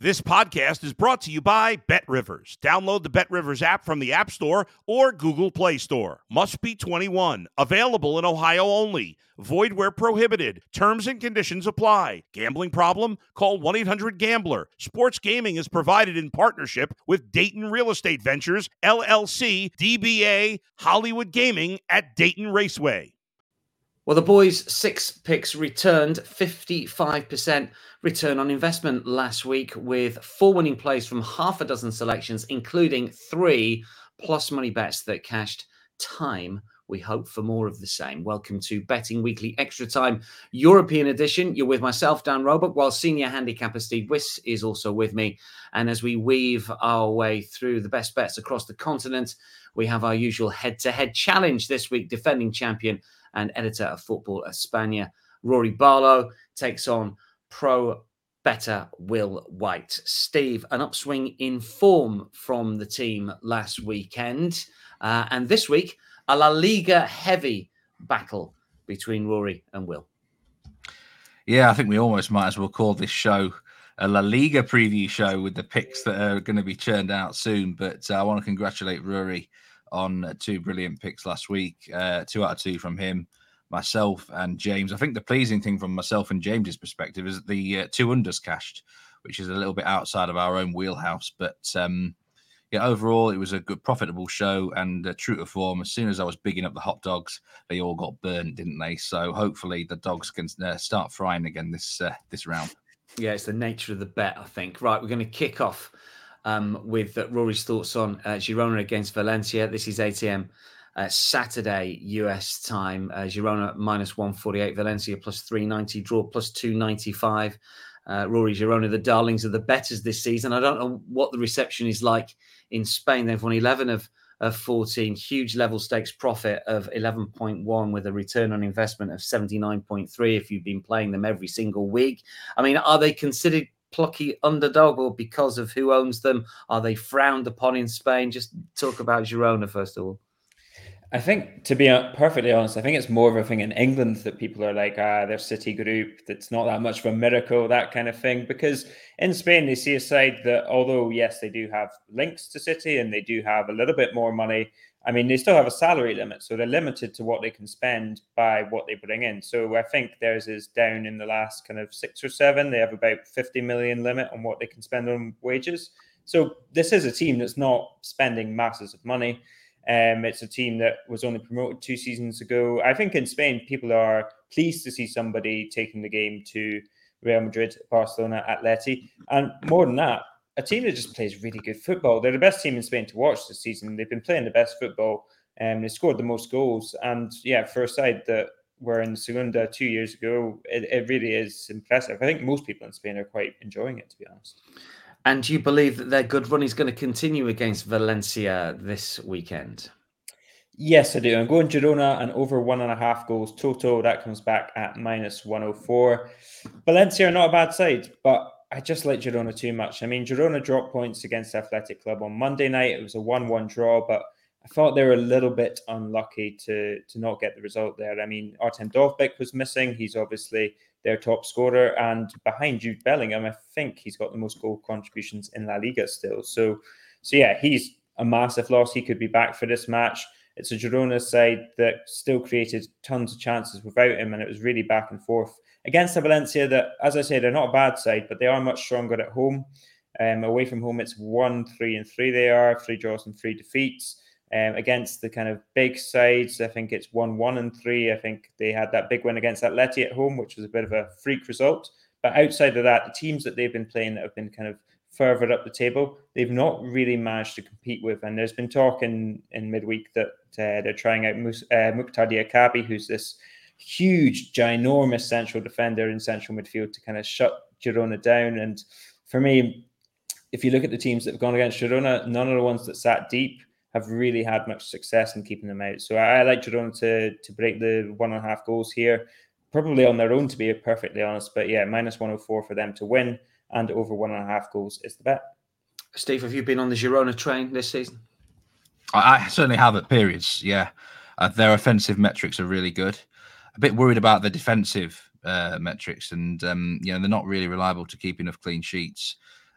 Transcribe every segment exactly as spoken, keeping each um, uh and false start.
This podcast is brought to you by BetRivers. Download the BetRivers app from the App Store or Google Play Store. Must be twenty-one. Available in Ohio only. Void where prohibited. Terms and conditions apply. Gambling problem? Call one eight hundred gambler. Sports gaming is provided in partnership with Dayton Real Estate Ventures, L L C, D B A, Hollywood Gaming at Dayton Raceway. Well, the boys' six picks returned fifty-five percent return on investment last week with four winning plays from half a dozen selections, including three plus money bets that cashed time. We hope for more of the same. Welcome to Betting Weekly Extra Time European edition. You're with myself, Dan Roebuck, while senior handicapper Steve Wyss is also with me. And as we weave our way through the best bets across the continent, we have our usual head-to-head challenge this week. Defending champion and editor of Football España, Rory Barlow, takes on pro better Will White. Steve, an upswing in form from the team last weekend. Uh, and this week, a La Liga heavy battle between Rory and Will. Yeah, I think we almost might as well call this show a La Liga preview show with the picks that are going to be churned out soon. But uh, I want to congratulate Rory on uh, two brilliant picks last week, uh, two out of two from him, myself and James. I think the pleasing thing from myself and James's perspective is that the uh, two unders cashed, which is a little bit outside of our own wheelhouse. But um, yeah, overall, it was a good, profitable show and uh, true to form. As soon as I was bigging up the hot dogs, they all got burnt, didn't they? So hopefully the dogs can uh, start frying again this uh, this round. Yeah, it's the nature of the bet, I think. Right, we're going to kick off Um, with uh, Rory's thoughts on uh, Girona against Valencia. This is eight a.m. Uh, Saturday U S time. Uh, Girona minus one forty-eight, Valencia plus three ninety, draw plus two ninety-five. Uh, Rory, Girona, the darlings of the bettors this season. I don't know what the reception is like in Spain. They've won eleven of, of fourteen, huge level stakes profit of eleven point one with a return on investment of seventy-nine point three if you've been playing them every single week. I mean, are they considered plucky underdog, or because of who owns them, are they frowned upon in Spain? Just talk about Girona first of all. I think, to be perfectly honest, I think it's more of a thing in England that people are like, ah, their City group, that's not that much of a miracle, that kind of thing. Because in Spain, they see a side that, although, yes, they do have links to City and they do have a little bit more money, I mean, they still have a salary limit, so they're limited to what they can spend by what they bring in. So I think theirs is down in the last kind of six or seven. They have about fifty million limit on what they can spend on wages. So this is a team that's not spending masses of money. Um, it's a team that was only promoted two seasons ago. I think in Spain, people are pleased to see somebody taking the game to Real Madrid, Barcelona, Atleti. And more than that, a team that just plays really good football. They're the best team in Spain to watch this season. They've been playing the best football, and they scored the most goals. And yeah, for a side that were in Segunda two years ago, it, it really is impressive. I think most people in Spain are quite enjoying it, to be honest. And do you believe that their good run is going to continue against Valencia this weekend? Yes, I do. I'm going Girona and over one and a half goals total. That comes back at minus one oh four. Valencia are not a bad side, but I just like Girona too much. I mean, Girona dropped points against Athletic Club on Monday night. It was a one one draw, but I thought they were a little bit unlucky to, to not get the result there. I mean, Artem Dovbyk was missing. He's obviously their top scorer. And behind Jude Bellingham, I think he's got the most goal contributions in La Liga still. So, so yeah, he's a massive loss. He could be back for this match. It's a Girona side that still created tons of chances without him, and it was really back and forth against a Valencia that, as I say, they're not a bad side, but they are much stronger at home. Um, away from home, it's one, three, and three. They are three draws and three defeats. Um, against the kind of big sides, I think it's one, one, and three. I think they had that big win against Atleti at home, which was a bit of a freak result. But outside of that, the teams that they've been playing that have been kind of further up the table, they've not really managed to compete with. And there's been talk in, in midweek that uh, they're trying out Mus- uh, Mukhtar Diakabi, who's this huge, ginormous central defender in central midfield to kind of shut Girona down. And for me, if you look at the teams that have gone against Girona, none of the ones that sat deep have really had much success in keeping them out. So I, I like Girona to, to break the one and a half goals here, probably on their own, to be perfectly honest. But yeah, minus one oh four for them to win, and over one and a half goals is the bet. Steve, have you been on the Girona train this season? I, I certainly have at periods, yeah. Uh, their offensive metrics are really good. A bit worried about the defensive uh, metrics, and um, you know, they're not really reliable to keep enough clean sheets.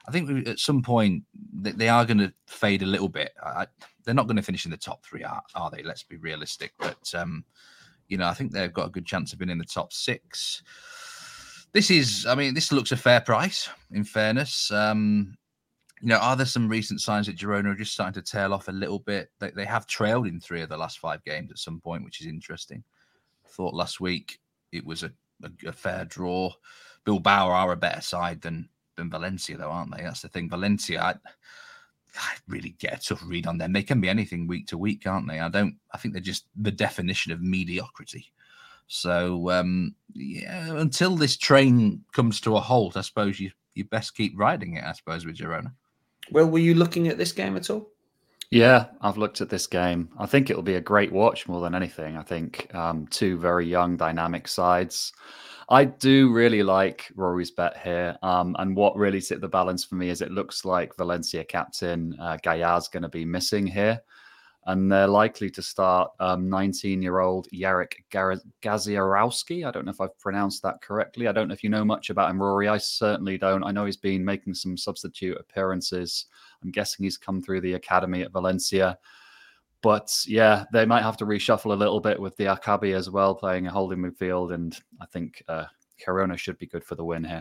I think we, at some point they, they are going to fade a little bit. I, they're not going to finish in the top three, are, are they? Let's be realistic. But, um, you know, I think they've got a good chance of being in the top six. This is, I mean, this looks a fair price, in fairness. Um, you know, are there some recent signs that Girona are just starting to tail off a little bit? They, they have trailed in three of the last five games at some point, which is interesting. I thought last week it was a, a, a fair draw. Bilbao are a better side than, than Valencia, though, aren't they? That's the thing. Valencia, I, I really get a tough read on them. They can be anything week to week, can't they? I don't, I think they're just the definition of mediocrity. So, um, yeah, until this train comes to a halt, I suppose you, you best keep riding it, I suppose, with Girona. Well, were you looking at this game at all? Yeah, I've looked at this game. I think it'll be a great watch more than anything. I think um, two very young, dynamic sides. I do really like Rory's bet here. Um, and what really tipped the balance for me is it looks like Valencia captain uh, Gayar's going to be missing here. And they're likely to start um, nineteen-year-old Jarek Gaziarowski. I don't know if I've pronounced that correctly. I don't know if you know much about him, Rory. I certainly don't. I know he's been making some substitute appearances. I'm guessing he's come through the academy at Valencia. But yeah, they might have to reshuffle a little bit with the Akabi as well, playing a holding midfield. And I think uh, Girona should be good for the win here.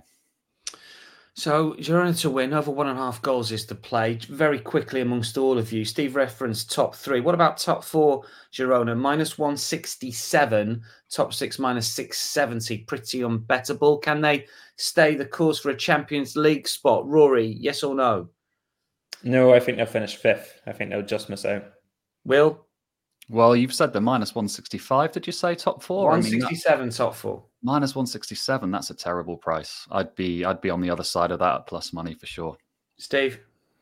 So Girona to win, over one and a half goals is to play. Very quickly amongst all of you, Steve referenced top three. What about top four, Girona? minus one sixty-seven, top six minus six seventy. Pretty unbettable. Can they stay the course for a Champions League spot? Rory, yes or no? No, I think they'll finish fifth. I think they'll just miss out. Will? Well, you've said the minus one sixty-five. Did you say top four? one sixty-seven, I mean, that, top four. Minus one sixty-seven. That's a terrible price. I'd be, I'd be on the other side of that at plus money for sure. Steve?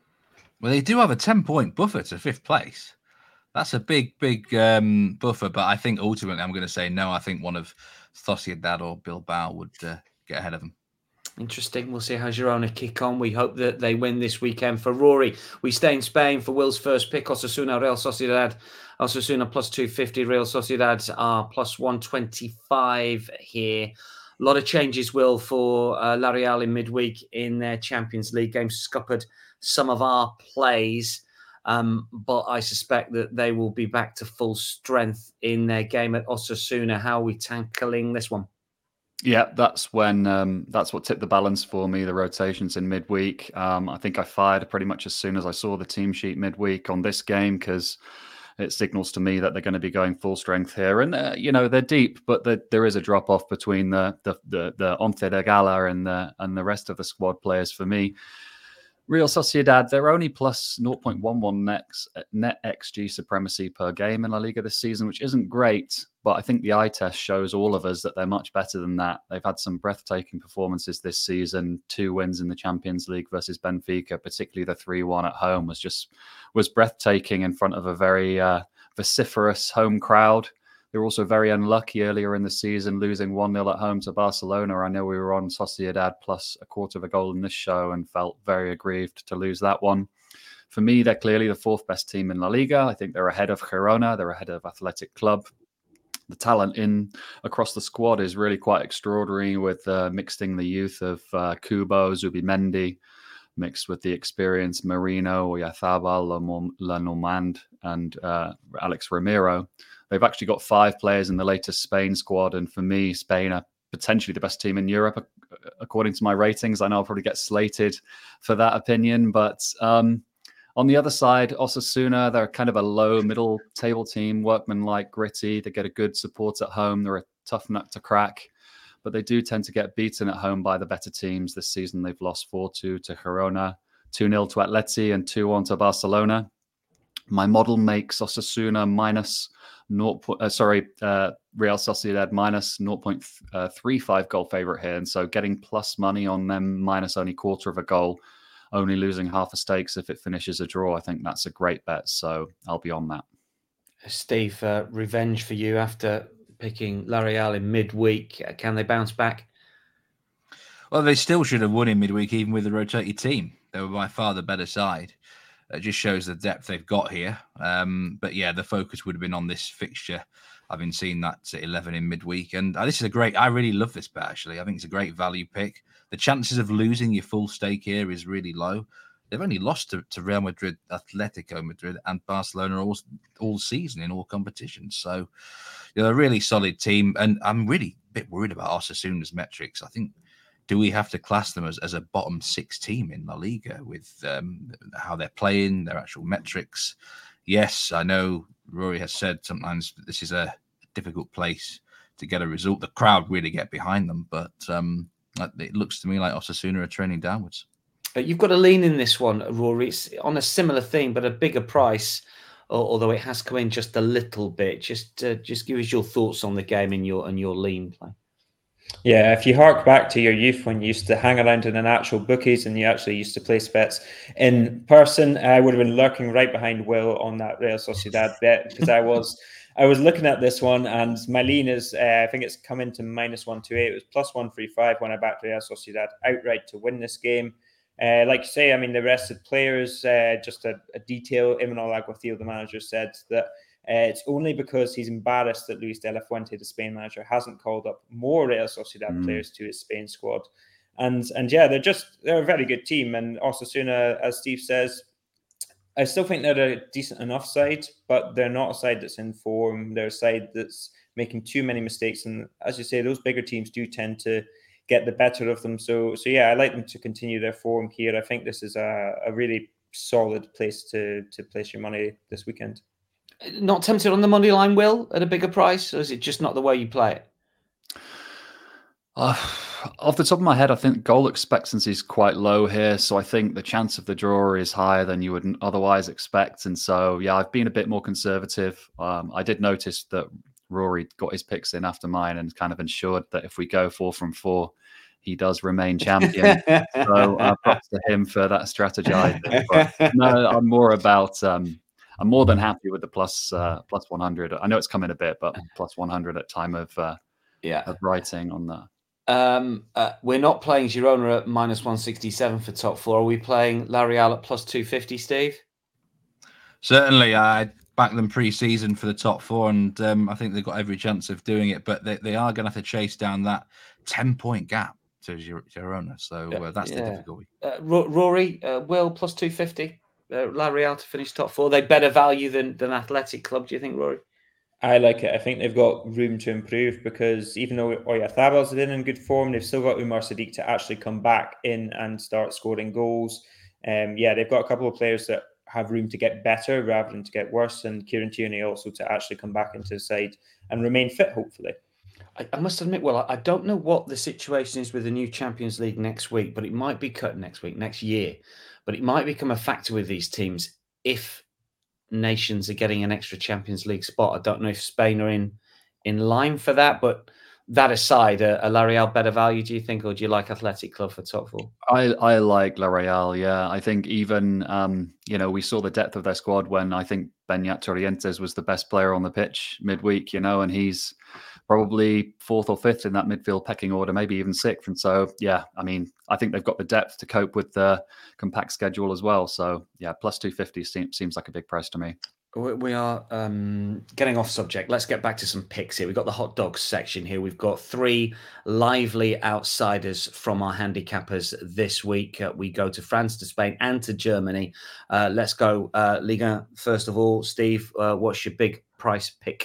Well, they do have a ten-point buffer to fifth place. That's a big, big um, buffer. But I think ultimately, I'm going to say no. I think one of Sociedad or Bilbao would uh, get ahead of them. Interesting. We'll see how Girona kick on. We hope that they win this weekend. For Rory, we stay in Spain for Will's first pick. Osasuna, Real Sociedad. Osasuna plus two fifty. Real Sociedad are plus one twenty-five here. A lot of changes, Will, for uh, La Real in midweek in their Champions League game. Scuppered some of our plays. Um, but I suspect that they will be back to full strength in their game at Osasuna. How are we tackling this one? Yeah, that's when um, that's what tipped the balance for me. The rotations in midweek. Um, I think I fired pretty much as soon as I saw the team sheet midweek on this game because it signals to me that they're going to be going full strength here. And uh, you know they're deep, but the, there is a drop off between the the the, the Once de Gala and the and the rest of the squad players for me. Real Sociedad, they're only plus zero point one one net, net X G supremacy per game in La Liga this season, which isn't great, but I think the eye test shows all of us that they're much better than that. They've had some breathtaking performances this season, two wins in the Champions League versus Benfica, particularly the three one at home was just was breathtaking in front of a very uh, vociferous home crowd. They were also very unlucky earlier in the season, losing one nil at home to Barcelona. I know we were on Sociedad plus a quarter of a goal in this show and felt very aggrieved to lose that one. For me, they're clearly the fourth best team in La Liga. I think they're ahead of Girona. They're ahead of Athletic Club. The talent in across the squad is really quite extraordinary with uh, mixing the youth of uh, Kubo, Zubimendi, mixed with the experienced Marino, Oyazabal, Lenormand, and uh, Alex Romero. They've actually got five players in the latest Spain squad. And for me, Spain are potentially the best team in Europe, according to my ratings. I know I'll probably get slated for that opinion. But um, on the other side, Osasuna, they're kind of a low middle table team, workman-like, gritty. They get a good support at home. They're a tough nut to crack. But they do tend to get beaten at home by the better teams. This season, they've lost four two to Girona, two nil to Atleti, and two one to Barcelona. My model makes Osasuna minus zero. Uh, sorry, uh, Real Sociedad minus zero point three five goal favorite here, and so getting plus money on them minus only quarter of a goal, only losing half a stakes if it finishes a draw. I think that's a great bet, so I'll be on that. Steve, uh, revenge for you after picking La Real in midweek. Can they bounce back? Well, they still should have won in midweek, even with the rotated team. They were by far the better side. It just shows the depth they've got here. Um, but yeah, the focus would have been on this fixture. having seen that at eleven in midweek. And uh, this is a great, I really love this bet, actually. I think it's a great value pick. The chances of losing your full stake here is really low. They've only lost to, to Real Madrid, Atletico Madrid, and Barcelona all, all season in all competitions. So they're a really solid team. And I'm really a bit worried about Osasuna's metrics. I think, do we have to class them as, as a bottom six team in La Liga with um, how they're playing, their actual metrics? Yes, I know Rory has said sometimes this is a difficult place to get a result. The crowd really get behind them, but um, it looks to me like Osasuna are trending downwards. You've got to lean in this one, Rory. It's on a similar theme, but a bigger price, although it has come in just a little bit. Just uh, just give us your thoughts on the game and your and your lean play. Yeah, if you hark back to your youth when you used to hang around in an actual bookies and you actually used to place bets in person, I would have been lurking right behind Will on that Real Sociedad bet because I was I was looking at this one and my lean is, uh, I think it's come into minus one twenty-eight. It was plus one thirty-five when I backed Real Sociedad outright to win this game. Uh, like you say, I mean, the rested players, uh, just a, a detail, Imanol Alguacil, the manager, said that uh, it's only because he's embarrassed that Luis de la Fuente, the Spain manager, hasn't called up more Real Sociedad mm. players to his Spain squad. And and yeah, they're just, they're a very good team. And Osasuna, as Steve says, I still think they're a decent enough side, but they're not a side that's in form. They're a side that's making too many mistakes. And as you say, those bigger teams do tend to get the better of them. So, so yeah, I like them to continue their form here. I think this is a, a really solid place to to place your money this weekend. Not tempted on the money line, Will, at a bigger price, or is it just not the way you play it? Uh, off the top of my head, I think goal expectancy is quite low here. So I think the chance of the draw is higher than you would otherwise expect. And so, yeah, I've been a bit more conservative. Um, I did notice that Rory got his picks in after mine and kind of ensured that if we go four from four, he does remain champion. So uh, props to him for that strategizing. But no, I'm more about, um, I'm more than happy with the plus, uh, plus one hundred. I know it's coming a bit, but plus one hundred at time of, uh, yeah. of writing on that. Um, uh, we're not playing Girona at minus one sixty-seven for top four. Are we playing La Real at plus two fifty, Steve? Certainly. I backed them pre-season for the top four, and um, I think they've got every chance of doing it, but they, they are going to have to chase down that ten-point gap to Girona, so uh, that's yeah. the difficulty. Uh, Rory, uh, Will, plus two fifty, uh, La Real to finish top four. Are they better value than, than Athletic Club, do you think, Rory? I like it. I think they've got room to improve because even though Oyarzábal's been in good form, they've still got Umar Sadiq to actually come back in and start scoring goals. Um, yeah, they've got a couple of players that have room to get better rather than to get worse, and Kieran Tierney also to actually come back into the side and remain fit, hopefully. I, I must admit, well, I don't know what the situation is with the new Champions League next week, but it might be cut next week, next year. But it might become a factor with these teams if nations are getting an extra Champions League spot. I don't know if Spain are in in line for that, but that aside, a, a La Real better value, do you think, or do you like Athletic Club for top four? I, I like La Real, yeah. I think even, um, you know, we saw the depth of their squad when I think Beñat Torrientes was the best player on the pitch midweek, you know, and he's probably fourth or fifth in that midfield pecking order, maybe even sixth. And so, yeah, I mean, I think they've got the depth to cope with the compact schedule as well. So, yeah, plus two fifty seems, seems like a big price to me. We are um, getting off subject. Let's get back to some picks here. We've got the hot dogs section here. We've got three lively outsiders from our handicappers this week. Uh, we go to France, to Spain, and to Germany. Uh, let's go uh, Liga first of all. Steve, uh, what's your big price pick?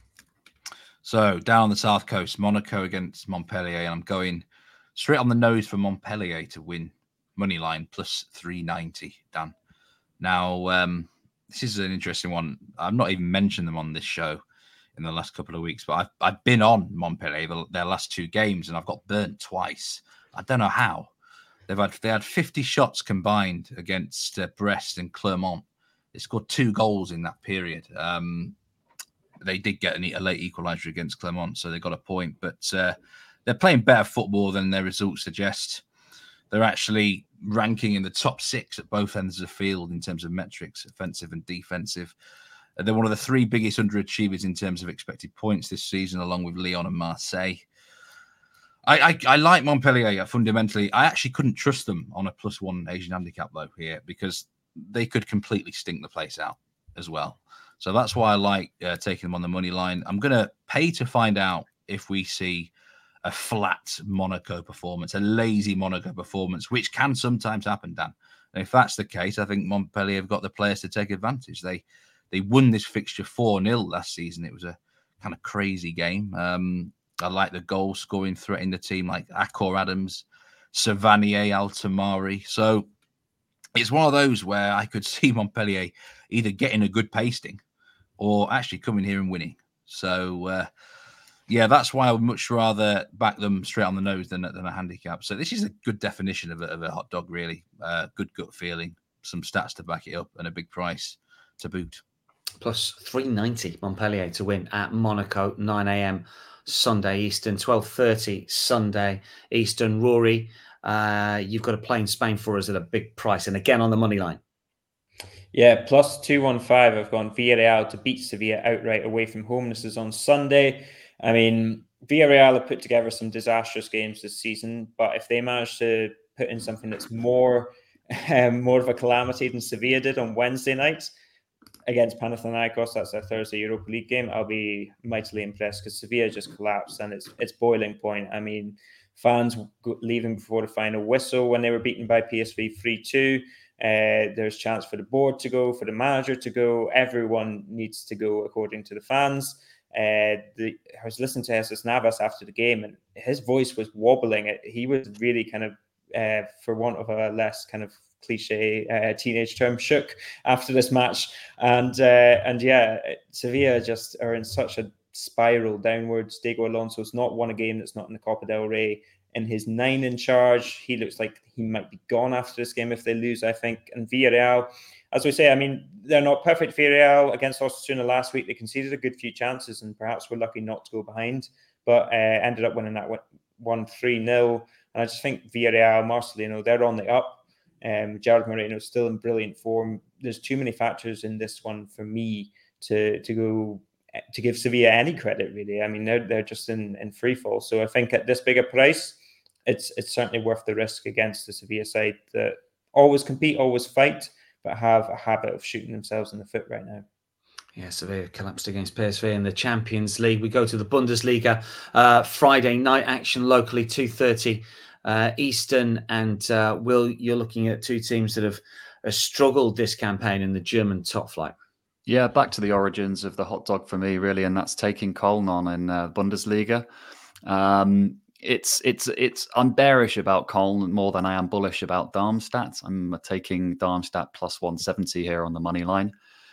So down on the south coast, Monaco against Montpellier, and I'm going straight on the nose for Montpellier to win money line plus three ninety. Dan, now. Um, This is an interesting one. I've not even mentioned them on this show in the last couple of weeks, but I've, I've been on Montpellier their last two games, and I've got burnt twice. I don't know how. They've had they had fifty shots combined against uh, Brest and Clermont. They scored two goals in that period. Um, they did get an, a late equaliser against Clermont, so they got a point. But uh, they're playing better football than their results suggest. They're actually ranking in the top six at both ends of the field in terms of metrics, offensive and defensive. They're one of the three biggest underachievers in terms of expected points this season, along with Lyon and Marseille. I, I, I like Montpellier fundamentally. I actually couldn't trust them on a plus one Asian handicap though here because they could completely stink the place out as well. So that's why I like uh, taking them on the money line. I'm going to pay to find out if we see a flat Monaco performance, a lazy Monaco performance, which can sometimes happen, Dan. And if that's the case, I think Montpellier have got the players to take advantage. They they won this fixture four nil last season. It was a kind of crazy game. Um, I like the goal scoring threat in the team, like Akor Adams, Savanier, Altamari. So it's one of those where I could see Montpellier either getting a good pasting or actually coming here and winning. So, uh, yeah, that's why I would much rather back them straight on the nose than, than a handicap. So this is a good definition of a, of a hot dog, really. Uh, good gut feeling, some stats to back it up, and a big price to boot. Plus three ninety Montpellier to win at Monaco, nine a.m. Sunday Eastern, twelve thirty Sunday Eastern. Rory, uh, you've got a play in Spain for us at a big price, and again on the money line. Yeah, plus two one five. I've gone Villarreal to beat Sevilla outright away from home. This is on Sunday. I mean, Villarreal have put together some disastrous games this season, but if they manage to put in something that's more, um, more of a calamity than Sevilla did on Wednesday night against Panathinaikos, that's their Thursday Europa League game, I'll be mightily impressed because Sevilla just collapsed and it's it's boiling point. I mean, fans leaving before the final whistle when they were beaten by P S V three two. Uh, there's chance for the board to go, for the manager to go. Everyone needs to go according to the fans. Uh, the, I was listening to Jesus Navas after the game, and his voice was wobbling. He was really kind of, uh, for want of a less kind of cliche uh, teenage term, shook after this match. And uh, and yeah, Sevilla just are in such a spiral downwards. Diego Alonso's not won a game that's not in the Copa del Rey. In his nine in charge, he looks like he might be gone after this game if they lose, I think. And Villarreal, as we say, I mean, they're not perfect. Villarreal against Osasuna last week, they conceded a good few chances and perhaps were lucky not to go behind, but uh, ended up winning that one three nil. And I just think Villarreal, Marcelino, they're on the up. Um, Gerard Moreno is still in brilliant form. There's too many factors in this one for me to to go to give Sevilla any credit, really. I mean, they're they're just in, in free fall. So I think at this bigger price, it's it's certainly worth the risk against the Sevilla side that always compete, always fight, but have a habit of shooting themselves in the foot right now. Yeah, Sevilla collapsed against P S V in the Champions League. We go to the Bundesliga, uh, Friday night action locally, two thirty uh, Eastern. And uh, Will, you're looking at two teams that have uh, struggled this campaign in the German top flight. Yeah, back to the origins of the hot dog for me, really, and that's taking Köln on in uh, Bundesliga. Um, it's it's it's I'm bearish about Köln more than I am bullish about Darmstadt. I'm taking Darmstadt plus one seventy here on the money line.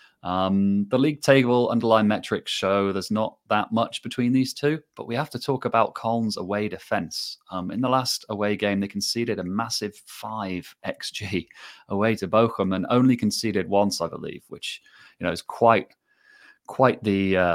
Um, the league table underlying metrics show there's not that much between these two, but we have to talk about Köln's away defense. Um, in the last away game, they conceded a massive five X G away to Bochum and only conceded once, I believe, which you know is quite quite the uh,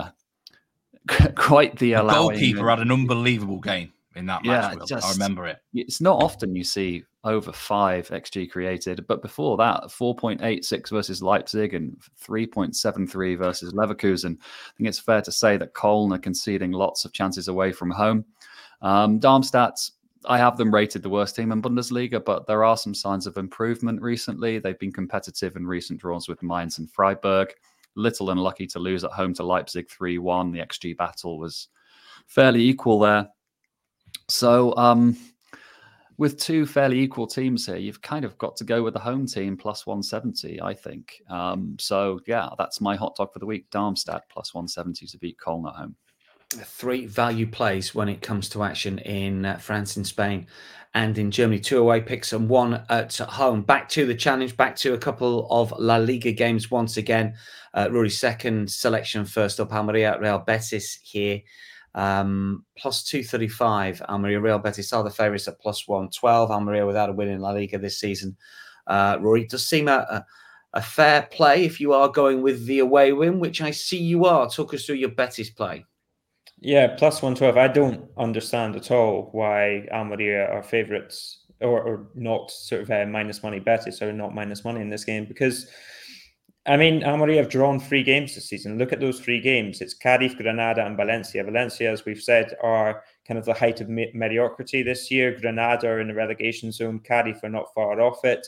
quite the, the allowing. Goalkeeper had an unbelievable game in that match. Yeah, Will. just, I remember it. It's not often you see over five X G created, but before that, four point eight six versus Leipzig and three point seven three versus Leverkusen. I think it's fair to say that Köln are conceding lots of chances away from home. Um, Darmstadt, I have them rated the worst team in Bundesliga, but there are some signs of improvement recently. They've been competitive in recent draws with Mainz and Freiburg. Little unlucky to lose at home to Leipzig three one. The X G battle was fairly equal there. So, um, with two fairly equal teams here, you've kind of got to go with the home team plus one seventy, I think. Um, so, yeah, that's my hot dog for the week. Darmstadt plus one seventy to beat Köln at home. Three value plays when it comes to action in uh, France, in Spain, and in Germany. Two away picks and one at home. Back to the challenge, back to a couple of La Liga games once again. Uh, Rory's second selection first up, Almeria, Real Betis here. Um, plus two thirty-five. Almeria, Real Betis are the favourites at plus one twelve. Almeria without a win in La Liga this season. Uh, Rory, does seem a, a, a fair play if you are going with the away win, which I see you are. Talk us through your Betis play. Yeah, plus one twelve. I don't understand at all why Almeria are favourites or, or not sort of uh, minus money Betis or not minus money in this game because I mean, Almeria have drawn three games this season. Look at those three games. It's Cádiz, Granada and Valencia. Valencia, as we've said, are kind of the height of me- mediocrity this year. Granada are in the relegation zone. Cádiz are not far off it.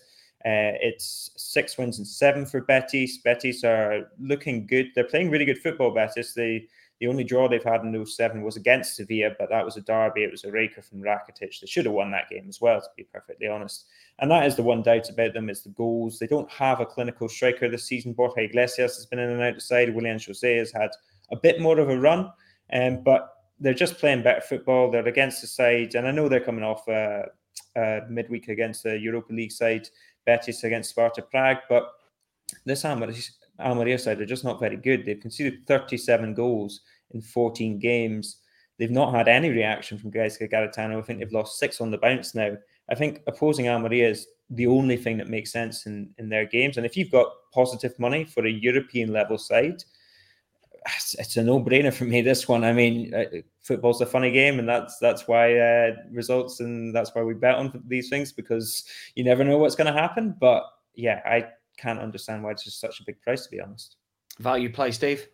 Uh, it's six wins and seven for Betis. Betis are looking good. They're playing really good football, Betis. They, the only draw they've had in those seven was against Sevilla, but that was a derby. It was a raker from Rakitic. They should have won that game as well, to be perfectly honest. And that is the one doubt about them, is the goals. They don't have a clinical striker this season. Borja Iglesias has been in and out the side. Willian José has had a bit more of a run, um, but they're just playing better football. They're against the side, and I know they're coming off uh, uh, midweek against the Europa League side, Betis against Sparta Prague, but this Almeria, Almeria side are just not very good. They've conceded thirty-seven goals in fourteen games. They've not had any reaction from Gaisca Garitano. I think they've lost six on the bounce now. I think opposing Almeria is the only thing that makes sense in, in their games. And if you've got positive money for a European level side, it's, it's a no-brainer for me, this one. I mean, uh, football's a funny game, and that's that's why uh, results, and that's why we bet on these things, because you never know what's going to happen. But yeah, I can't understand why it's just such a big price, to be honest. Value play, Steve?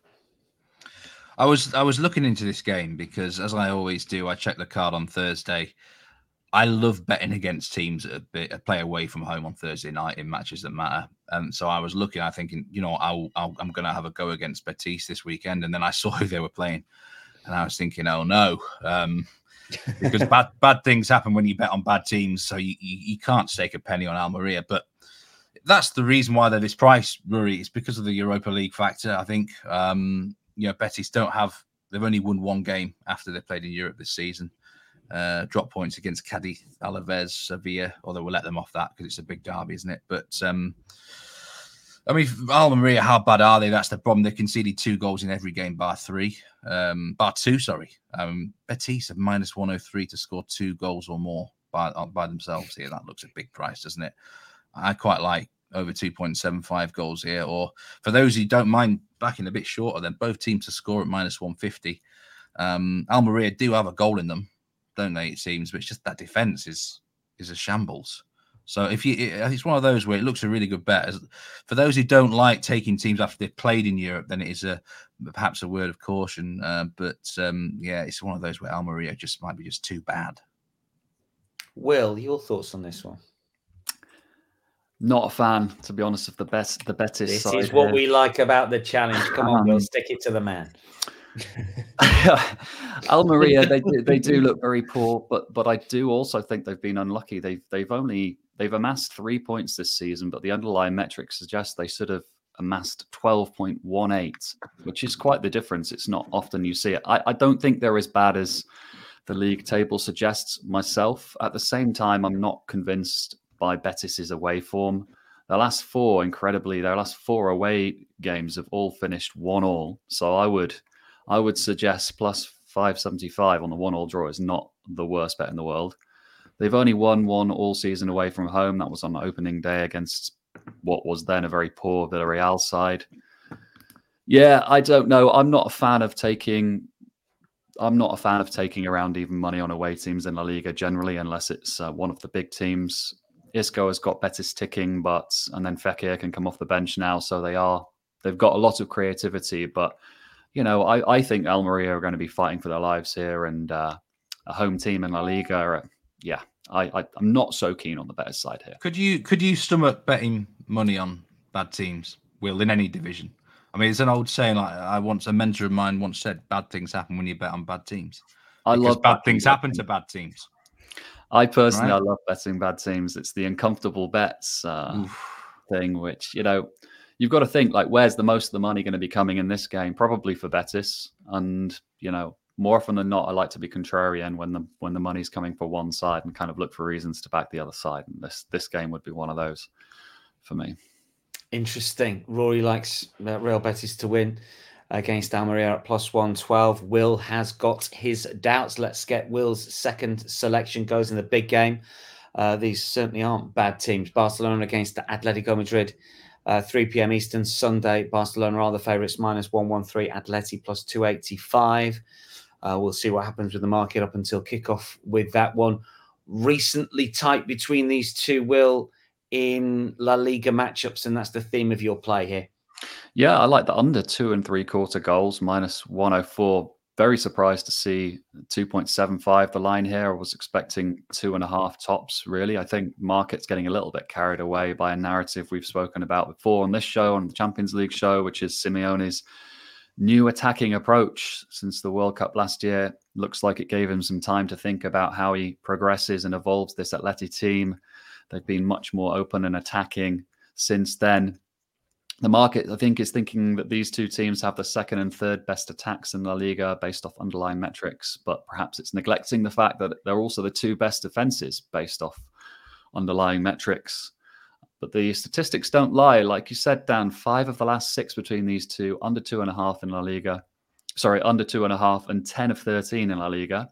I was I was looking into this game because, as I always do, I check the card on Thursday. I love betting against teams that, that play away from home on Thursday night in matches that matter. And so I was looking, I thinking, you know, I'll, I'll, I'm going to have a go against Betis this weekend. And then I saw who they were playing, and I was thinking, oh no, um, because bad bad things happen when you bet on bad teams. So you, you, you can't stake a penny on Almeria. But that's the reason why they're this price, Rory. It's because of the Europa League factor, I think. Um, you know, Betis don't have, they've only won one game after they played in Europe this season. Uh, drop points against Cadiz, Alaves, Sevilla, although we'll let them off that because it's a big derby, isn't it? But, um, I mean, Almeria, how bad are they? That's the problem. They conceded two goals in every game, bar three. Um, bar two, sorry. Um, Betis have minus one oh three to score two goals or more by, by themselves here. That looks a big price, doesn't it? I quite like over two point seven five goals here. Or for those who don't mind backing a bit shorter, then both teams to score at minus one fifty. Um, Almeria do have a goal in them, don't they, it seems, but it's just that defence is is a shambles. So if you, it, it's one of those where it looks a really good bet. As, for those who don't like taking teams after they've played in Europe, then it is a perhaps a word of caution. Uh, but um, yeah, it's one of those where Almeria just might be just too bad. Will, your thoughts on this one? Not a fan, to be honest, of the best, the Betis This side is what here. we like about the challenge. Come on, Will, stick it to the man. Almeria, they do, they do look very poor, but but I do also think they've been unlucky. They've they've only they've amassed three points this season, but the underlying metrics suggest they should have amassed twelve point one eight, which is quite the difference. It's not often you see it. I, I don't think they're as bad as the league table suggests myself. At the same time, I'm not convinced by Betis's away form. Their last four, incredibly, their last four away games have all finished one all. So I would. I would suggest plus five seventy-five on the one-all draw is not the worst bet in the world. They've only won one all season away from home. That was on the opening day against what was then a very poor Villarreal side. Yeah, I don't know. I'm not a fan of taking. I'm not a fan of taking around even money on away teams in La Liga generally, unless it's uh, one of the big teams. Isco has got Betis ticking, but and then Fekir can come off the bench now, so they are. They've got a lot of creativity, but. You know, I, I think Almeria are going to be fighting for their lives here, and uh, a home team in La Liga. Uh, yeah, I, I, I'm not so keen on the better side here. Could you could you stomach betting money on bad teams, Will, in any division? I mean, it's an old saying. Like I once a mentor of mine once said, "Bad things happen when you bet on bad teams." I because love bad things happen to bad teams. I personally, right? I love betting bad teams. It's the uncomfortable bets uh, thing, which you know. You've got to think, like, where's the most of the money going to be coming in this game? Probably for Betis. And, you know, more often than not, I like to be contrarian when the when the money's coming for one side and kind of look for reasons to back the other side. And this this game would be one of those for me. Interesting. Rory likes uh, Real Betis to win against Almeria at plus one twelve. Will has got his doubts. Let's get Will's second selection. Goes in the big game. Uh, these certainly aren't bad teams. Barcelona against Atletico Madrid. Uh, three p.m. Eastern Sunday. Barcelona are the favourites, minus one thirteen. Atleti plus two eighty-five. Uh, we'll see what happens with the market up until kickoff with that one. Recently tight between these two, Will, in La Liga matchups, and that's the theme of your play here. Yeah, I like the under two and three quarter goals, minus one oh four. very surprised to see two point seven five the line here. I was expecting two and a half tops, really. I think market's getting a little bit carried away by a narrative we've spoken about before on this show, on the Champions League show, which is Simeone's new attacking approach since the World Cup last year. Looks like it gave him some time to think about how he progresses and evolves this Atleti team. They've been much more open and attacking since then. The market, I think, is thinking that these two teams have the second and third best attacks in La Liga based off underlying metrics, but perhaps it's neglecting the fact that they're also the two best defenses based off underlying metrics. But the statistics don't lie. Like you said, Dan, five of the last six between these two, under two and a half in La Liga. Sorry, under two and a half, and ten of thirteen in La Liga.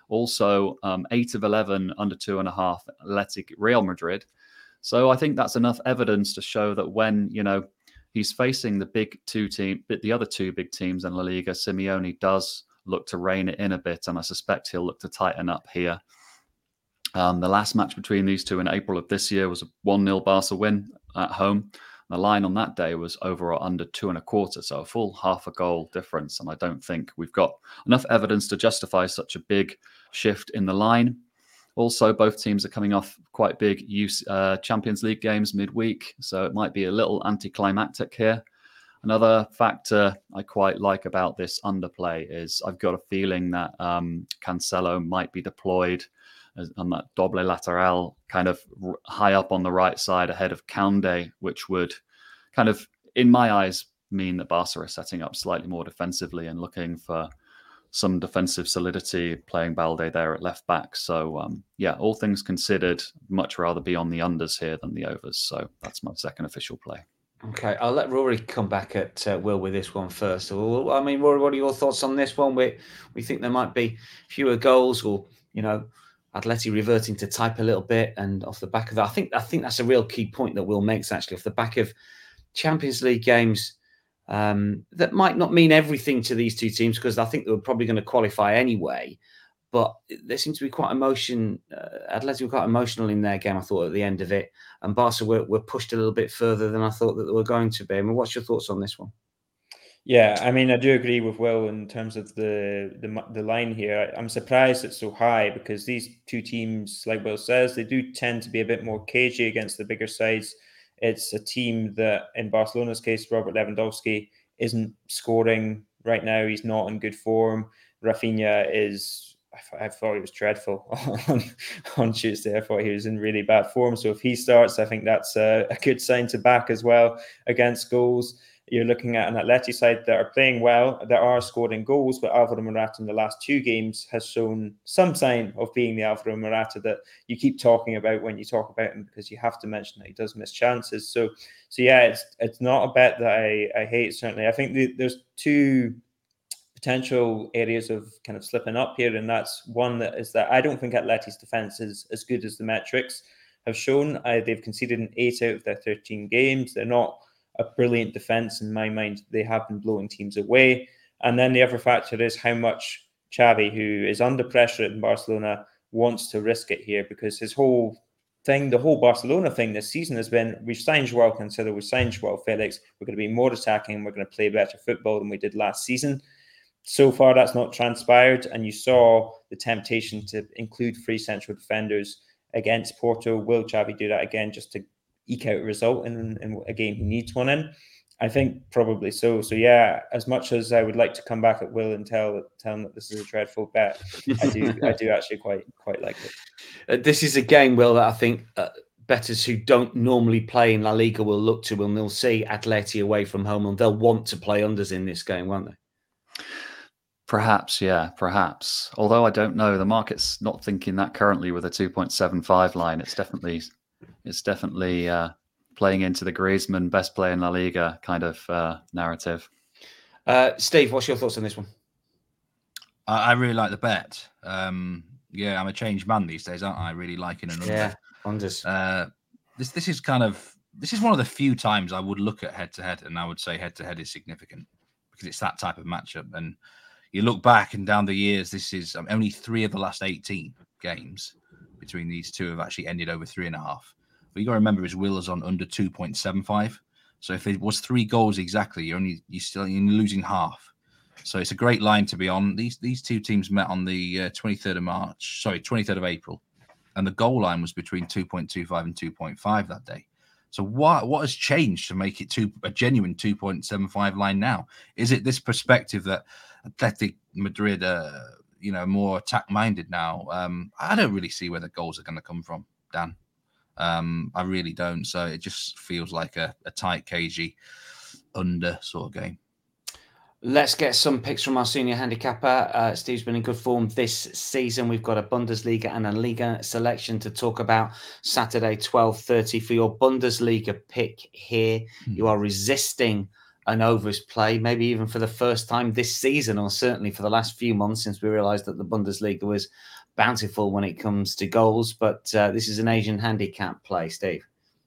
Also, um, eight of eleven under two and a half, Athletic Real Madrid. So I think that's enough evidence to show that when, you know, he's facing the big two team, the other two big teams in La Liga, Simeone does look to rein it in a bit, and I suspect he'll look to tighten up here. Um, the last match between these two in April of this year was a one nil Barca win at home. The line on that day was over or under two and a quarter, so a full half a goal difference. And I don't think we've got enough evidence to justify such a big shift in the line. Also, both teams are coming off quite big use, uh, Champions League games midweek, so it might be a little anticlimactic here. Another factor I quite like about this underplay is I've got a feeling that um, Cancelo might be deployed as, on that doble lateral, kind of r- high up on the right side ahead of Koundé, which would kind of, in my eyes, mean that Barca are setting up slightly more defensively and looking for some defensive solidity, playing Balde there at left back. So, um, yeah, all things considered, much rather be on the unders here than the overs. So that's my second official play. Okay, I'll let Rory come back at uh, Will with this one first. Well, I mean, Rory, what are your thoughts on this one? We we think there might be fewer goals, or you know, Atleti reverting to type a little bit, and off the back of that, I think I think that's a real key point that Will makes actually. Off the back of Champions League games, um, that might not mean everything to these two teams because I think they were probably going to qualify anyway. But they seem to be quite emotion. Uh, Atleti were quite emotional in their game, I thought, at the end of it. And Barca were, were pushed a little bit further than I thought that they were going to be. I mean, what's your thoughts on this one? Yeah, I mean, I do agree with Will in terms of the the, the line here. I'm surprised it's so high because these two teams, like Will says, they do tend to be a bit more cagey against the bigger sides. It's a team that, in Barcelona's case, Robert Lewandowski isn't scoring right now. He's not in good form. Rafinha is... I thought he was dreadful on, on Tuesday. I thought he was in really bad form. So if he starts, I think that's a, a good sign to back as well against goals. You're looking at an Atleti side that are playing well, that are scoring goals, but Alvaro Morata in the last two games has shown some sign of being the Alvaro Morata that you keep talking about when you talk about him, because you have to mention that he does miss chances. So, so yeah, it's it's not a bet that I, I hate, certainly. I think the, there's two potential areas of kind of slipping up here, and that's one that is that I don't think Atleti's defense is as good as the metrics have shown. Uh, they've conceded in eight out of their thirteen games. They're not a brilliant defense in my mind. They have been blowing teams away. And then the other factor is how much Xavi, who is under pressure in Barcelona, wants to risk it here, because his whole thing, the whole Barcelona thing this season has been, we've signed Joao Cancelo, we've signed Joao Felix, we're going to be more attacking, and we're going to play better football than we did last season. So far, that's not transpired, and you saw the temptation to include three central defenders against Porto. Will Xavi do that again just to eke out a result in, in a game he needs one in? I think probably so. So yeah, as much as I would like to come back at Will and tell tell him that this is a dreadful bet, I do I do actually quite quite like it. Uh, this is a game, Will, that I think uh, bettors who don't normally play in La Liga will look to, and they'll see Atleti away from home, and they'll want to play unders in this game, won't they? Perhaps, yeah, perhaps. Although I don't know, the market's not thinking that currently with a two point seven five line. It's definitely, it's definitely uh, playing into the Griezmann best player in La Liga kind of uh, narrative. Uh, Steve, what's your thoughts on this one? I, I really like the bet. Um, yeah, I'm a changed man these days, aren't I? Really liking an under. Yeah, unders. Uh, this this is kind of this is one of the few times I would look at head to head, and I would say head to head is significant because it's that type of matchup. And you look back and down the years, this is um, only three of the last eighteen games between these two have actually ended over three and a half. But you got to remember, his Will is on under two point seven five. So if it was three goals exactly, you're only you're still you're losing half. So it's a great line to be on. These these two teams met on the uh, twenty-third of March, sorry, twenty-third of April, and the goal line was between two point two five and two point five that day. So what what has changed to make it two, a genuine two point seven five line now? Is it this perspective that Athletic Madrid are, you know, more attack-minded now? Um, I don't really see where the goals are going to come from, Dan. Um, I really don't. So it just feels like a, a tight, cagey, under sort of game. Let's get some picks from our senior handicapper. Uh, Steve's been in good form this season. We've got a Bundesliga and a Liga selection to talk about. Saturday, twelve thirty for your Bundesliga pick here. Hmm. You are resisting an overs play, maybe even for the first time this season, or certainly for the last few months since we realised that the Bundesliga was bountiful when it comes to goals. But uh, this is an Asian handicap play, Steve.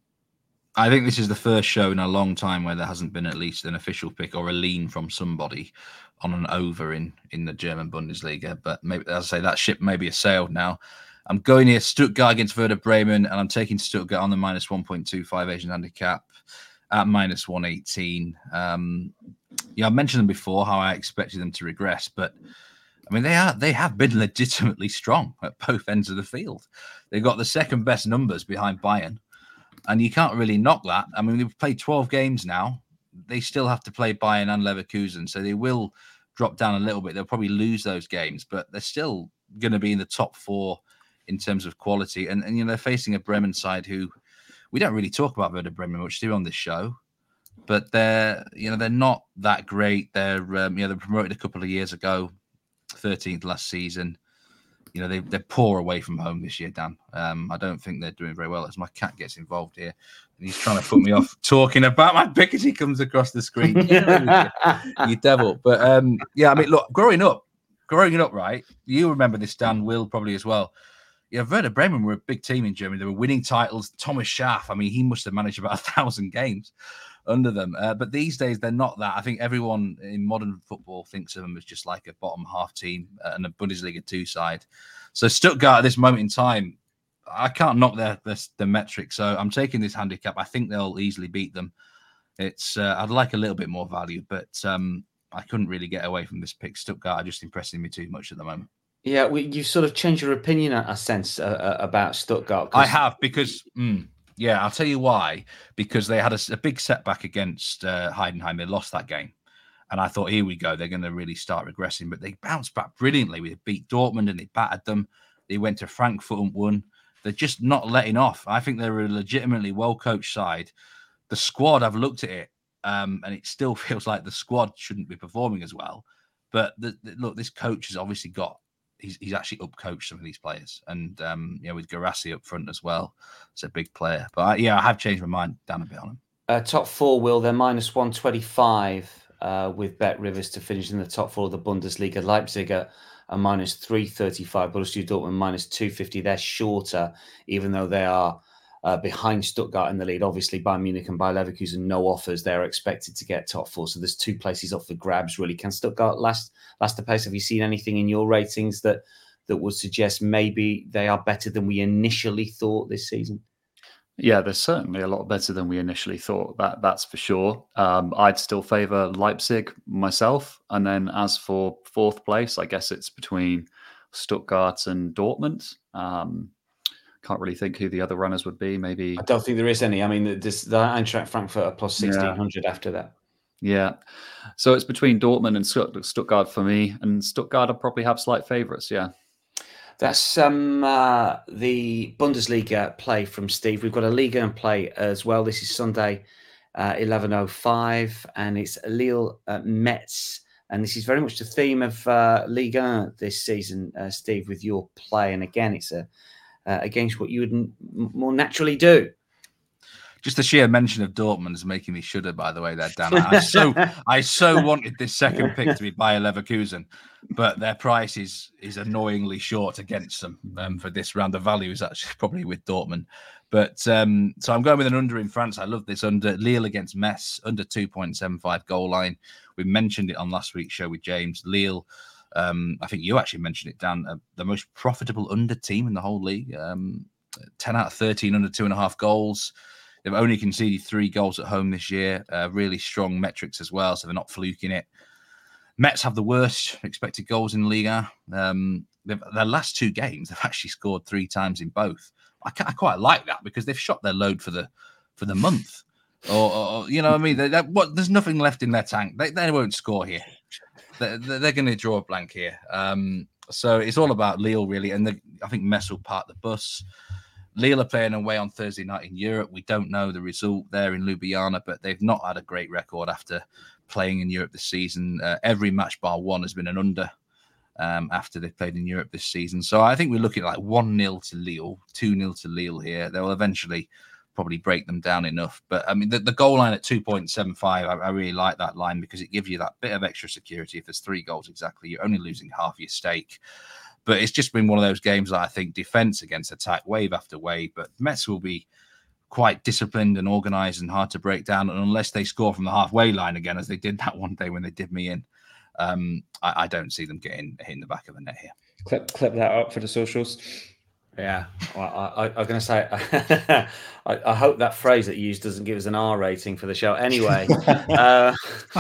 I think this is the first show in a long time where there hasn't been at least an official pick or a lean from somebody on an over in, in the German Bundesliga. But maybe, as I say, that ship maybe has sailed now. I'm going here Stuttgart against Werder Bremen, and I'm taking Stuttgart on the minus one point two five Asian handicap at minus one eighteen. Um, yeah, I mentioned them before, how I expected them to regress, but I mean, they are they have been legitimately strong at both ends of the field. They've got the second best numbers behind Bayern. And you can't really knock that. I mean, they've played twelve games now. They still have to play Bayern and Leverkusen, so they will drop down a little bit. They'll probably lose those games, but they're still going to be in the top four in terms of quality. And, and you know, they're facing a Bremen side who we don't really talk about Werder Bremen much do on this show, but they're you know they're not that great. They're um, you know they're promoted a couple of years ago, thirteenth last season. You know, they, they're poor away from home this year, Dan. Um, I don't think they're doing very well as my cat gets involved here. And he's trying to put me off talking about my pick as he comes across the screen. You devil. But, um, yeah, I mean, look, growing up, growing up, right, you remember this, Dan, Will, probably as well. Yeah, Werder Bremen were a big team in Germany. They were winning titles. Thomas Schaaf, I mean, he must have managed about a thousand games under them. Uh, but these days, they're not that. I think everyone in modern football thinks of them as just like a bottom half team and a Bundesliga two side. So Stuttgart at this moment in time, I can't knock their, their, their metrics. So I'm taking this handicap. I think they'll easily beat them. It's uh, I'd like a little bit more value, but um, I couldn't really get away from this pick. Stuttgart are just impressing me too much at the moment. Yeah, we, you sort of changed your opinion, a sense, uh, about Stuttgart. I have, because... Mm, yeah, I'll tell you why. Because they had a, a big setback against uh, Heidenheim. They lost that game. And I thought, here we go. They're going to really start regressing. But they bounced back brilliantly. They beat Dortmund and they battered them. They went to Frankfurt and won. They're just not letting off. I think they're a legitimately well-coached side. The squad, I've looked at it, um, and it still feels like the squad shouldn't be performing as well. But the, the, look, this coach has obviously got He's, he's actually up-coached some of these players. And, um, you know, with Guirassy up front as well, it's a big player. But, I, yeah, I have changed my mind down a bit on him. Uh, top four, Will, they're minus one twenty-five uh, with Bet Rivers to finish in the top four of the Bundesliga. Leipzig are, are minus three thirty-five. Borussia Dortmund minus two fifty. They're shorter, even though they are uh, behind Stuttgart in the lead. Obviously, Bayern Munich and Bayer Leverkusen, no offers. They're expected to get top four. So there's two places up for grabs, really. Can Stuttgart last last the pace? Have you seen anything in your ratings that that would suggest maybe they are better than we initially thought this season? Yeah, they're certainly a lot better than we initially thought. That that's for sure. Um, I'd still favour Leipzig myself. And then as for fourth place, I guess it's between Stuttgart and Dortmund. Um, Can't really think who the other runners would be. Maybe I don't think there is any. I mean, this, the Eintracht Frankfurt are plus sixteen hundred yeah. after that. Yeah. So it's between Dortmund and Stuttgart for me. And Stuttgart will probably have slight favourites. Yeah. That's um, uh, the Bundesliga play from Steve. We've got a Liga and play as well. This is Sunday, uh, eleven oh five, and it's Lille uh, Metz. And this is very much the theme of uh, Liga this season, uh, Steve, with your play. And again, it's a Uh, against what you would n- more naturally do. Just the sheer mention of Dortmund is making me shudder, by the way, there, Dan. I so I so wanted this second pick to be Bayer Leverkusen, but their price is is annoyingly short against them um, for this round. The value is actually probably with Dortmund. But um, so I'm going with an under in France. I love this under. Lille against Metz, under two point seven five goal line. We mentioned it on last week's show with James. Lille, Um, I think you actually mentioned it, Dan, uh, the most profitable under team in the whole league. Um, ten out of thirteen under two and a half goals. They've only conceded three goals at home this year. Uh, really strong metrics as well, so they're not fluking it. Mets have the worst expected goals in Liga. Um, their last two games, they've actually scored three times in both. I, I quite like that because they've shot their load for the for the month. Or, or you know what I mean? They, they, what, there's nothing left in their tank. They, they won't score here. They're, they're going to draw a blank here. Um, so it's all about Lille, really. And the, I think Mets will park the bus. Lille are playing away on Thursday night in Europe. We don't know the result there in Ljubljana, but they've not had a great record after playing in Europe this season. Uh, every match bar one has been an under um, after they've played in Europe this season. So I think we're looking at like one nil to Lille, two nil to Lille here. They'll eventually probably break them down enough. But I mean, the, the goal line at two point seven five, I, I really like that line because it gives you that bit of extra security. If there's three goals exactly, you're only losing half your stake. But it's just been one of those games that I think defense against attack, wave after wave. But Mets will be quite disciplined and organized and hard to break down. And unless they score from the halfway line again, as they did that one day when they did me in, um, I, I don't see them getting hitting the back of the net here. Clip, clip that up for the socials. Yeah, well, I, I, I'm going to say, I, I hope that phrase that you used doesn't give us an R rating for the show. Anyway, uh,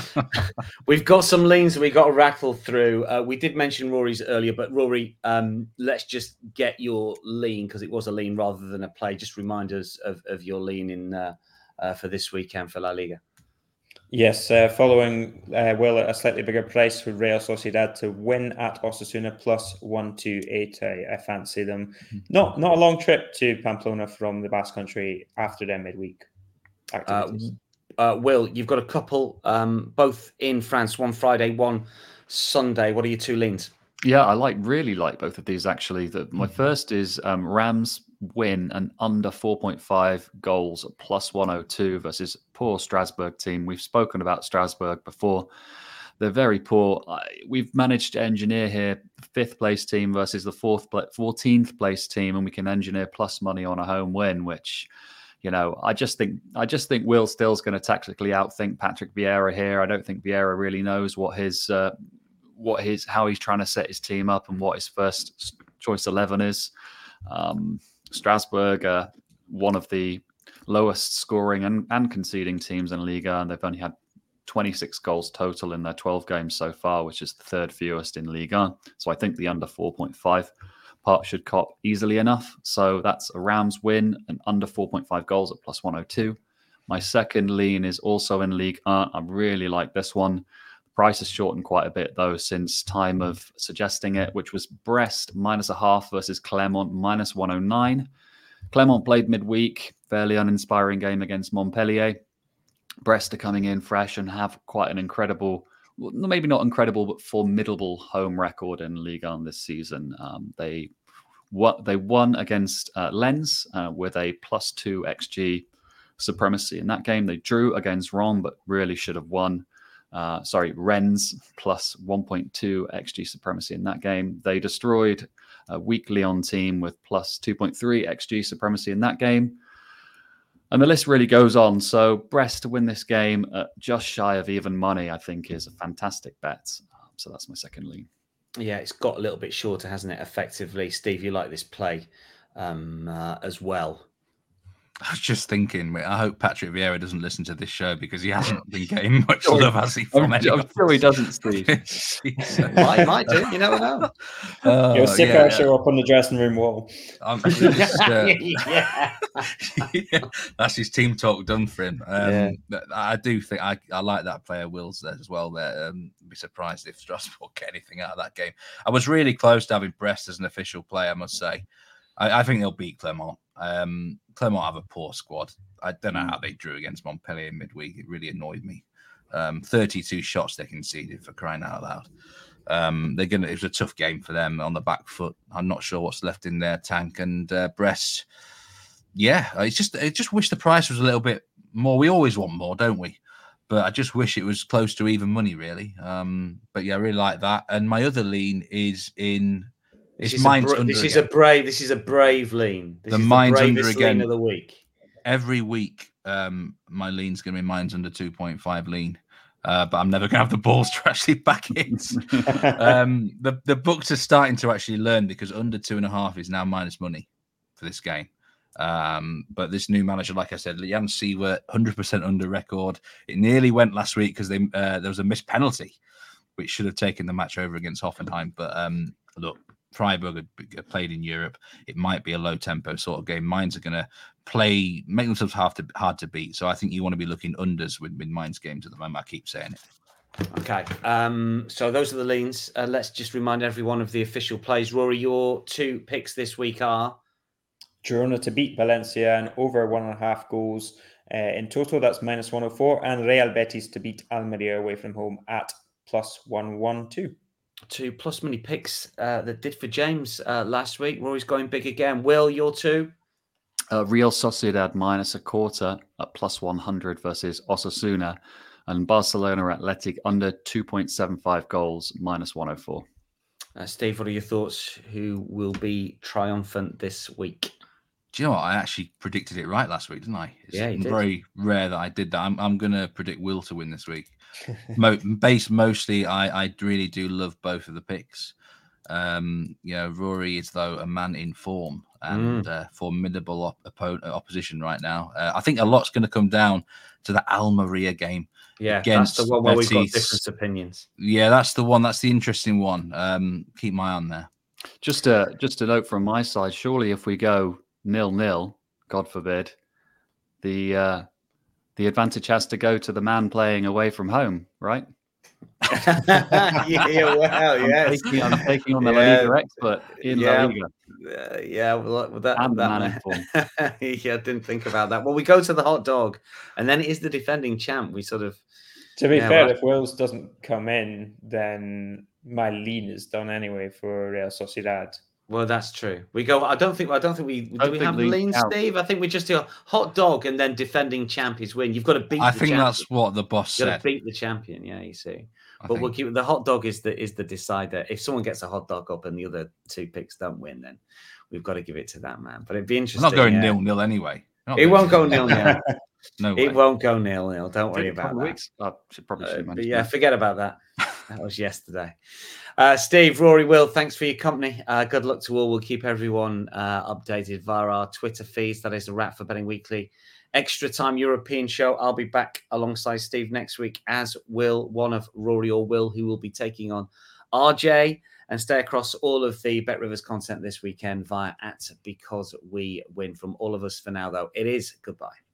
we've got some leans we got to rattle through. Uh, we did mention Rory's earlier, but Rory, um, let's just get your lean because it was a lean rather than a play. Just remind us of, of your lean in uh, uh, for this weekend for La Liga. Yes, uh, following uh, Will at a slightly bigger price for Real Sociedad to win at Osasuna plus one two eight. I, I fancy them. Not not a long trip to Pamplona from the Basque Country after their midweek activities. Uh, uh, Will, you've got a couple, um, both in France. One Friday, one Sunday. What are your two leans? Yeah, I like really like both of these actually. The, my first is um, Rams win and under four point five goals at plus one oh two versus poor Strasbourg team. We've spoken about Strasbourg before. They're very poor. I, we've managed to engineer here the fifth place team versus the fourth, fourteenth place team, and we can engineer plus money on a home win, which, you know, I just think I just think Will Still's going to tactically outthink Patrick Vieira here. I don't think Vieira really knows what his uh, what his how he's trying to set his team up and what his first choice eleven is. Um, Strasbourg are one of the lowest scoring and, and conceding teams in Liga, and they've only had twenty-six goals total in their twelve games so far, which is the third fewest in Liga. So I think the under four point five part should cop easily enough. So that's a Rams win and under four point five goals at plus one oh two. My second lean is also in Ligue one. I really like this one. Price has shortened quite a bit, though, since time of suggesting it, which was Brest minus a half versus Clermont minus one oh nine. Clermont played midweek, fairly uninspiring game against Montpellier. Brest are coming in fresh and have quite an incredible, well, maybe not incredible, but formidable home record in Ligue one this season. Um, they, what, they won against uh, Lens uh, with a plus two X G supremacy in that game. They drew against Rouen, but really should have won. Uh, sorry, Rennes plus one point two X G supremacy in that game. They destroyed a weak Lyon team with plus two point three X G supremacy in that game. And the list really goes on. So Brest to win this game at just shy of even money, I think, is a fantastic bet. So that's my second lean. Yeah, it's got a little bit shorter, hasn't it, effectively? Steve, you like this play um, uh, as well. I was just thinking, I hope Patrick Vieira doesn't listen to this show because he hasn't been getting much love, has he? From I'm, I'm sure he doesn't, Steve. might, might do, you never know. Uh, You'll stick yeah, our show yeah. up on the dressing room wall. I'm just, uh, yeah. yeah, that's his team talk done for him. Um, Yeah. I do think I, I like that player Wills there as well. There, um, be surprised if Strasbourg get anything out of that game. I was really close to having Brest as an official player, I must say. I, I think they'll beat Clermont. Um, Clermont have a poor squad. I don't know how they drew against Montpellier in midweek. It really annoyed me. Um, thirty-two shots they conceded, for crying out loud. Um, they're gonna. It was a tough game for them on the back foot. I'm not sure what's left in their tank. And uh, Brest, yeah, it's just I just wish the price was a little bit more. We always want more, don't we? But I just wish it was close to even money, really. Um, but yeah, I really like that. And my other lean is in. This It's is, mine's a, bra- under this is again. a brave. This is a brave lean. This The is mine's the under bravest again. lean of the week. Every week, um, my lean's going to be mine's under two point five lean. Uh, but I'm never going to have the balls to actually back it. um, the, the books are starting to actually learn because under two and a half is now minus money for this game. Um, but this new manager, like I said, Jan Siewert, one hundred percent under record. It nearly went last week because they uh, there was a missed penalty which should have taken the match over against Hoffenheim. But um, look, Freiburg had played in Europe. It might be a low tempo sort of game. Mainz are going to play, make themselves hard to hard to beat. So I think you want to be looking unders with, with Mainz games at the moment. I keep saying it. Okay. Um, so those are the leans. Uh, let's just remind everyone of the official plays. Rory, your two picks this week are Girona to beat Valencia and over one and a half goals uh, in total. That's minus one oh four, and Real Betis to beat Almeria away from home at plus one twelve. two plus money picks uh, that did for James uh, last week. Rory's going big again. Will, your two? Uh, Real Sociedad minus a quarter at plus one hundred versus Osasuna, and Barcelona Athletic under two point seven five goals minus one oh four. Uh, Steve, what are your thoughts? Who will be triumphant this week? Do you know what? I actually predicted it right last week, didn't I? It's Yeah, you did. very rare that I did that. I'm, I'm going to predict Will to win this week. Mo- based mostly, I, I really do love both of the picks. Um, you know, Rory is, though, a man in form and mm. uh, formidable op- oppo- opposition right now. Uh, I think a lot's going to come down to the Almeria game. Yeah, that's the one where Betis. We've got different opinions. Yeah, that's the one. That's the interesting one. Um, keep my eye on there. Just a, just a note from my side. Surely if we go nil-nil, God forbid, the uh, the advantage has to go to the man playing away from home, right? yeah, wow, I'm yes. Taking, I'm taking on the yeah. La Liga expert in yeah. La Liga. Uh, yeah, well, that, and that man man. in form. yeah, I didn't think about that. Well, we go to the hot dog, and then it is the defending champ. We sort of. To be yeah, fair, well, if Wales doesn't come in, then my lean is done anyway for Real Sociedad. Well, that's true. We go. I don't think. I don't think we do. Don't We think have lean lean, counts. Steve. I think we just do a hot dog, and then defending champions win. You've got to beat. I the think champion. that's what the boss You've got said. to beat the champion. Yeah, you see. I But think. we'll keep the hot dog is the is the decider. If someone gets a hot dog up and the other two picks don't win, then we've got to give it to that man. But it'd be We're interesting. not going yeah. nil nil anyway. Not It going won't go nil nil. No way. It won't go nil nil. Don't worry Take a about couple of that. weeks. I should probably should Uh, but mention yeah, that. forget about that. That was yesterday. Uh, Steve, Rory, Will, thanks for your company. Uh, good luck to all. We'll keep everyone uh, updated via our Twitter feeds. That is a wrap for Betting Weekly. Extra Time European show. I'll be back alongside Steve next week, as will one of Rory or Will, who will be taking on R J. And stay across all of the Bet Rivers content this weekend via at Because We Win. From all of us for now, though, it is goodbye.